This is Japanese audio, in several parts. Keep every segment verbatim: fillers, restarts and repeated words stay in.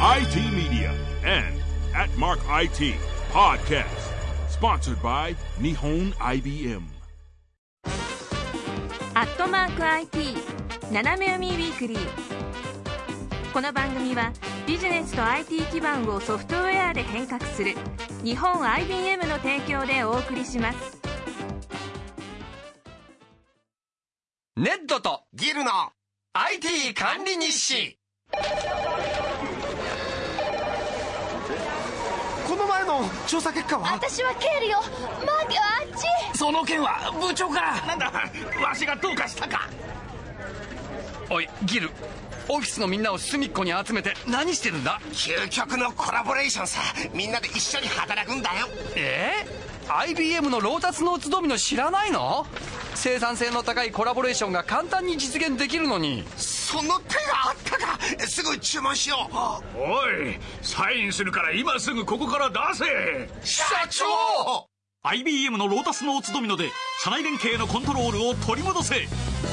アイティー Media and at Mark アイティー Podcast sponsored by 日本 アイビーエムアットマーク アイティー 斜め読みウィークリー。この番組はビジネスと アイティー 基盤をソフトウェアで変革する日本 アイビーエム の提供でお送りします。 ネットとギルのアイティー 管理日誌。 この前の調査結果は？ 私は経理を、マーケはあっち。 その件は部長が。 なんだ、わしがどうかしたか？ おいギル、オフィスのみんなを隅っこに集めて何してるんだ？ 究極のコラボレーションさ。みんなで一緒に働くんだよ。 えー、アイビーエム のロータスノーツドミノ知らないの？生産性の高いコラボレーションが簡単に実現できるのに。 その手があったか。すぐ注文しよう。 おい、サインするから今すぐここから出せ。 社長！ アイビーエム のロータスノーツドミノで社内連携のコントロールを取り戻せ。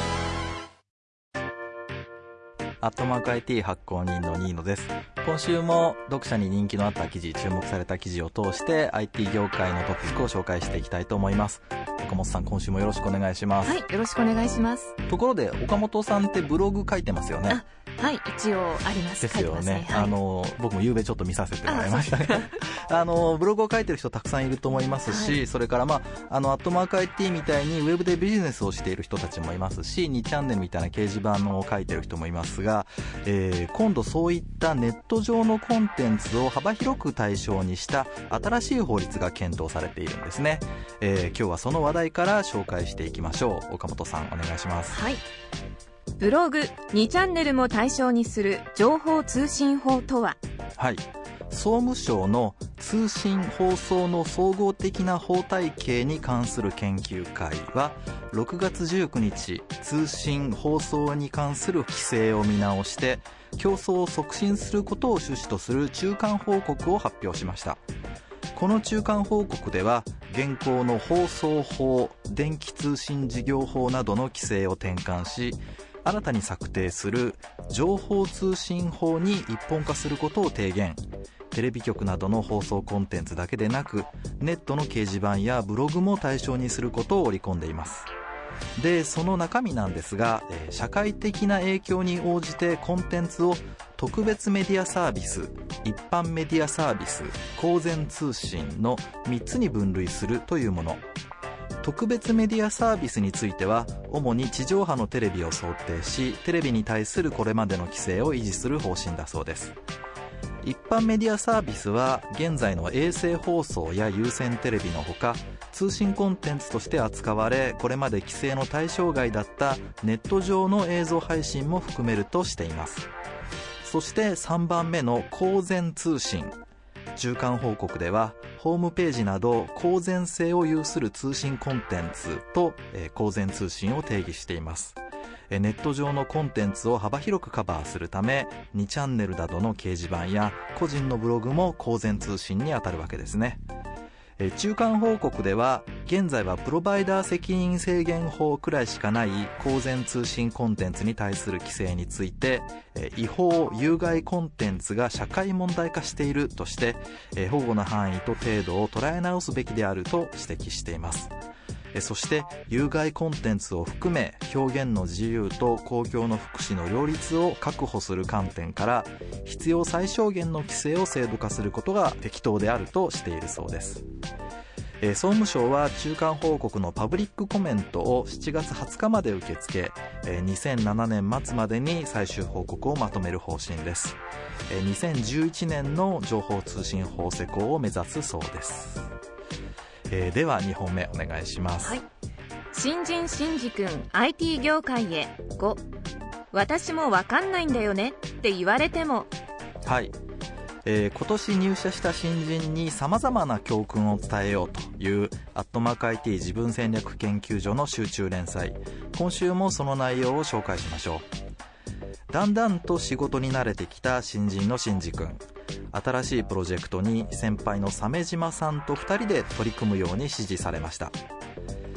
アットマーク アイティー 発行人のニーノです。今週も読者に人気のあった記事、注目された記事を通して アイティー 業界のトピックを紹介していきたいと思います。岡本さん、今週もよろしくお願いします。 はい、よろしくお願いします。 ところで岡本さんってブログ書いてますよね？ はい、一応あります。 ですよね。 ね、はい、 あの僕も夕べちょっと見させてもらいましたがあのブログを書いてる人たくさんいると思いますし、はい、それからまああのアットマーク アイティー みたいにウェブでビジネスをしている人たちもいますし、にチャンネルみたいな掲示板を書いてる人もいますが、えー、今度そういったネット上のコンテンツを幅広く対象にした新しい法律が検討されているんですね。えー、今日はその話題から紹介していきましょう。岡本さん、お願いします。 はい。ブログにチャンネルも対象にする情報通信法とは？ はい、総務省の通信放送の総合的な法体系に関する研究会はろくがつじゅうくにち、通信放送に関する規制を見直して競争を促進することを趣旨とする中間報告を発表しました。この中間報告では現行の放送法、電気通信事業法などの規制を転換し、新たに策定する情報通信法に一本化することを提言。テレビ局などの放送コンテンツだけでなく、ネットの掲示板やブログも対象にすることを織り込んでいます。で、その中身なんですが、えー、社会的な影響に応じてコンテンツを特別メディアサービス、一般メディアサービス、公然通信のみっつに分類するというもの。特別メディアサービスについては主に地上波のテレビを想定し、テレビに対するこれまでの規制を維持する方針だそうです。一般メディアサービスは現在の衛星放送や有線テレビのほか、通信コンテンツとして扱われ、これまで規制の対象外だったネット上の映像配信も含めるとしています。そしてさんばんめの公然通信。中間報告ではホームページなど公然性を有する通信コンテンツと、えー、公然通信を定義しています。えー、ネット上のコンテンツを幅広くカバーするため、にチャンネルなどの掲示板や個人のブログも公然通信に当たるわけですね。えー、中間報告では現在はプロバイダー責任制限法くらいしかない公然通信コンテンツに対する規制について、えー、違法有害コンテンツが社会問題化しているとして、えー、保護の範囲と程度を捉え直すべきであると指摘しています。えー、そして有害コンテンツを含め表現の自由と公共の福祉の両立を確保する観点から必要最小限の規制を制度化することが適当であるとしているそうです。えー、総務省は中間報告のパブリックコメントをしちがつはつかまで受け付け、えー、にせんななねん末までに最終報告をまとめる方針です。えー、にせんじゅういちねんの情報通信法施行を目指すそうです。えー、ではにほんめお願いします。 はい、新人しんじ君 アイティー 業界へ。ご、私もわかんないんだよねって言われても。 はい、えー、今年入社した新人に様々な教訓を伝えようというアットマーク アイティー 自分戦略研究所の集中連載。今週もその内容を紹介しましょう。だんだんと仕事に慣れてきた新人のしんじ君。新しいプロジェクトに先輩の鮫島さんとふたりで取り組むように指示されました。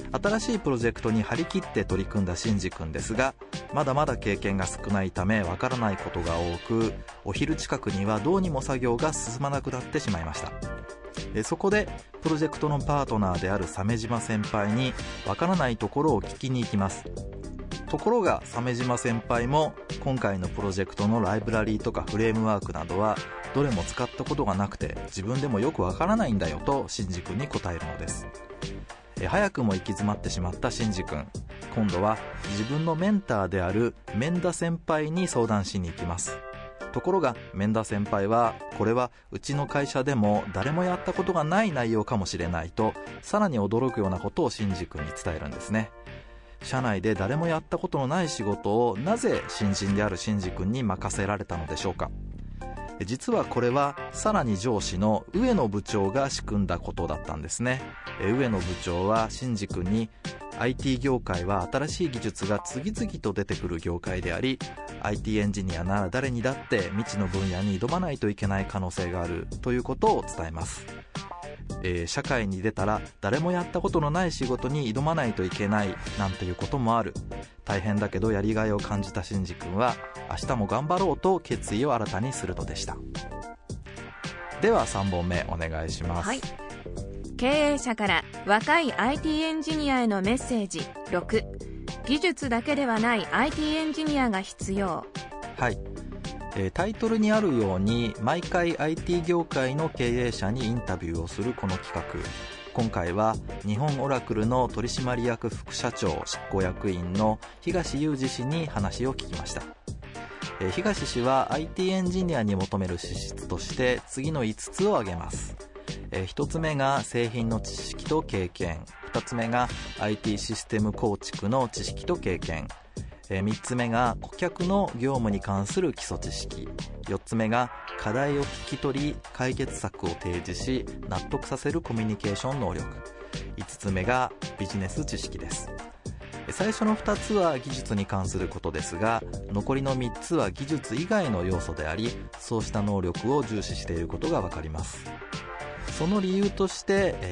新しいプロジェクトに張り切って取り組んだシンジ君ですが、まだまだ経験が少ないためわからないことが多く、お昼近くにはどうにも作業が進まなくなってしまいました。えそこでプロジェクトのパートナーである鮫島先輩にわからないところを聞きに行きます。ところが鮫島先輩も今回のプロジェクトのライブラリーとかフレームワークなどはどれも使ったことがなくて、自分でもよくわからないんだよとシンジ君に答えるのです。え早くも行き詰まってしまったシンジ君、今度は自分のメンターである免田先輩に相談しに行きます。ところが免田先輩は、これはうちの会社でも誰もやったことがない内容かもしれないと、さらに驚くようなことをシンジ君に伝えるんですね。社内で誰もやったことのない仕事をなぜ新人であるシンジ君に任せられたのでしょうか。実はこれはさらに上司の上野部長が仕組んだことだったんですね。上野部長はシンジ君に、 アイティー 業界は新しい技術が次々と出てくる業界であり、 アイティー エンジニアなら誰にだって未知の分野に挑まないといけない可能性があるということを伝えます。えー、社会に出たら誰もやったことのない仕事に挑まないといけないなんていうこともある。大変だけどやりがいを感じたシンジ君は、明日も頑張ろうと決意を新たにするのでした。ではさんぼんめお願いします。 はい、経営者から若い アイティー エンジニアへのメッセージろく、技術だけではない アイティー エンジニアが必要。 はい、えー、タイトルにあるように毎回 アイティー 業界の経営者にインタビューをするこの企画、今回は日本オラクルの取締役副社長執行役員の東裕二氏に話を聞きました。えー、東氏は アイティー エンジニアに求める資質として次のいつつを挙げます。えー、ひとつめが製品の知識と経験、ふたつめが アイティー システム構築の知識と経験、えー、みっつめが顧客の業務に関する基礎知識、よっつめが課題を聞き取り解決策を提示し納得させるコミュニケーション能力、いつつめがビジネス知識です。最初のふたつは技術に関することですが、残りのみっつは技術以外の要素であり、そうした能力を重視していることがわかります。その理由として、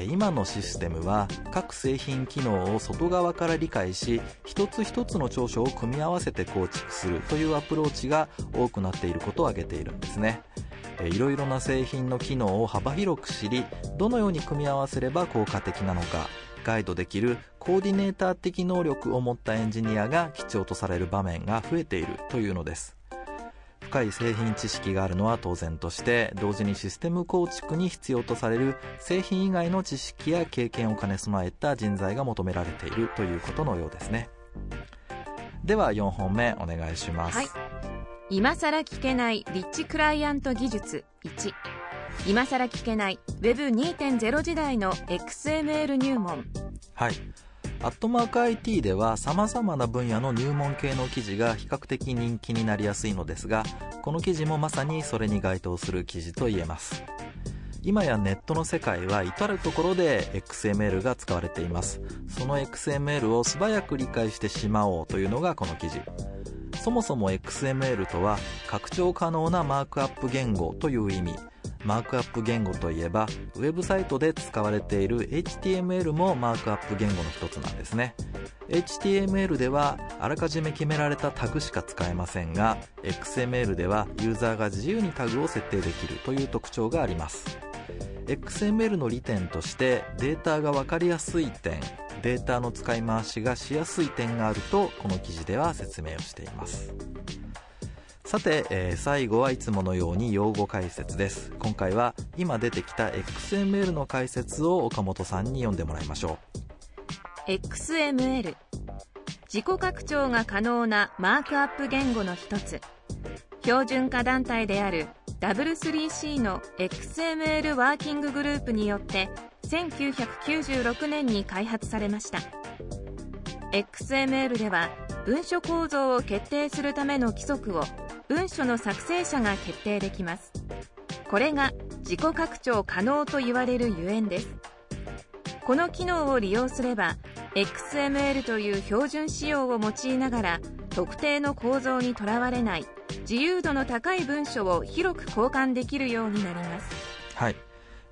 今のシステムは各製品機能を外側から理解し、一つ一つの長所を組み合わせて構築するというアプローチが多くなっていることを挙げているんですね。いろいろな製品の機能を幅広く知り、どのように組み合わせれば効果的なのかガイドできるコーディネーター的能力を持ったエンジニアが必要とされる場面が増えているというのです。深い製品知識があるのは当然として、同時にシステム構築に必要とされる製品以外の知識や経験を兼ね備えた人材が求められているということのようですね。ではよんほんめお願いします。 はい、今さら聞けないリッチクライアント技術いち、今さら聞けない ウェブにてんゼロ 時代の エックスエムエル 入門。 はい、アットマーク アイティー では様々な分野の入門系の記事が比較的人気になりやすいのですが、この記事もまさにそれに該当する記事と言えます。今やネットの世界は至るところで エックスエムエル が使われています。その エックスエムエル を素早く理解してしまおうというのがこの記事。そもそも エックスエムエル とは拡張可能なマークアップ言語という意味。マークアップ言語といえばウェブサイトで使われている エイチティーエムエル もマークアップ言語の一つなんですね。 エイチティーエムエル ではあらかじめ決められたタグしか使えませんが、 エックスエムエル ではユーザーが自由にタグを設定できるという特徴があります。 エックスエムエル の利点としてデータが分かりやすい点、データの使い回しがしやすい点があるとこの記事では説明をしています。さて、えー、最後はいつものように用語解説です。今回は今出てきた エックスエムエル の解説を岡本さんに読んでもらいましょう。 エックスエムエル、 自己拡張が可能なマークアップ言語の一つ。標準化団体である ダブリュースリーシー の エックスエムエル ワーキンググループによってせんきゅうひゃくきゅうじゅうろくねんに開発されました。 エックスエムエル では文書構造を決定するための規則を文書の作成者が決定できます。これが自己拡張可能と言われるゆえんです。この機能を利用すれば エックスエムエル という標準仕様を用いながら特定の構造にとらわれない自由度の高い文書を広く交換できるようになります。 はい、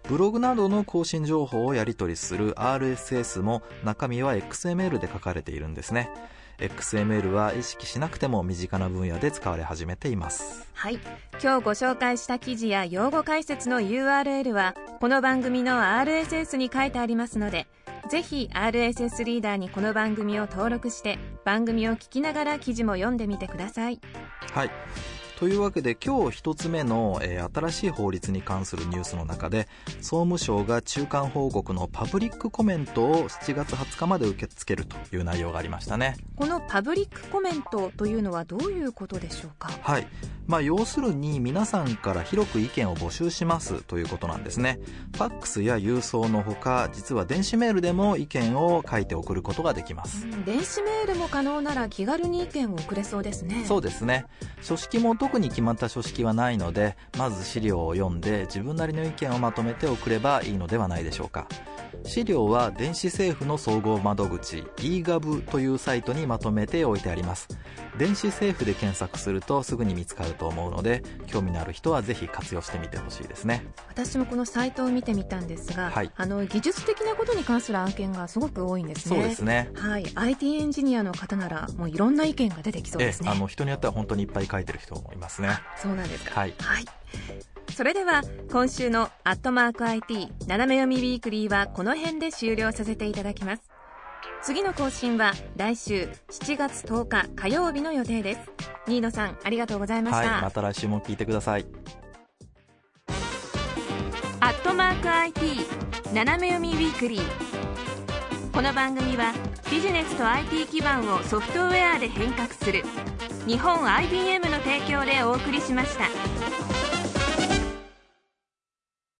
ブログなどの更新情報をやり取りする アールエスエス も中身は エックスエムエル で書かれているんですね。エックスエムエル は意識しなくても身近な分野で使われ始めています。 はい、今日ご紹介した記事や用語解説の ユーアールエル はこの番組の アールエスエス に書いてありますので、ぜひ アールエスエス リーダーにこの番組を登録して番組を聞きながら記事も読んでみてください。 はい、というわけで今日一つ目の、えー、新しい法律に関するニュースの中で、総務省が中間報告のパブリックコメントをしちがつはつかまで受け付けるという内容がありましたね。 このパブリックコメントというのはどういうことでしょうか。 はい、まあ、要するに皆さんから広く意見を募集しますということなんですね。ファックスや郵送のほか、実は電子メールでも意見を書いて送ることができます、 うん、電子メールも可能なら気軽に意見を送れそうですね。 そうですね。書式も特に決まった書式はないので、まず資料を読んで自分なりの意見をまとめて送ればいいのではないでしょうか。資料は電子政府の総合窓口 イーガブ というサイトにまとめておいてあります。電子政府で検索するとすぐに見つかると思うので、興味のある人はぜひ活用してみてほしいですね。 私もこのサイトを見てみたんですが、 はい、 あの技術的なことに関する案件がすごく多いんですね。 そうですね、 はい、アイティー エンジニアの方ならもういろんな意見が出てきそうですね。 えあの人によっては本当にいっぱい書いてる人もいますね。 そうなんですか。 はい、 はい、それでは今週のアットマーク アイティー 斜め読みウィークリーはこの辺で終了させていただきます。次の更新は来週しちがつとおか火曜日の予定です。新野さん、ありがとうございました。 はい、また来週も聞いてください。 アットマーク アイティー 斜め読みウィークリー。この番組はビジネスと アイティー 基盤をソフトウェアで変革する日本 アイビーエム の提供でお送りしました。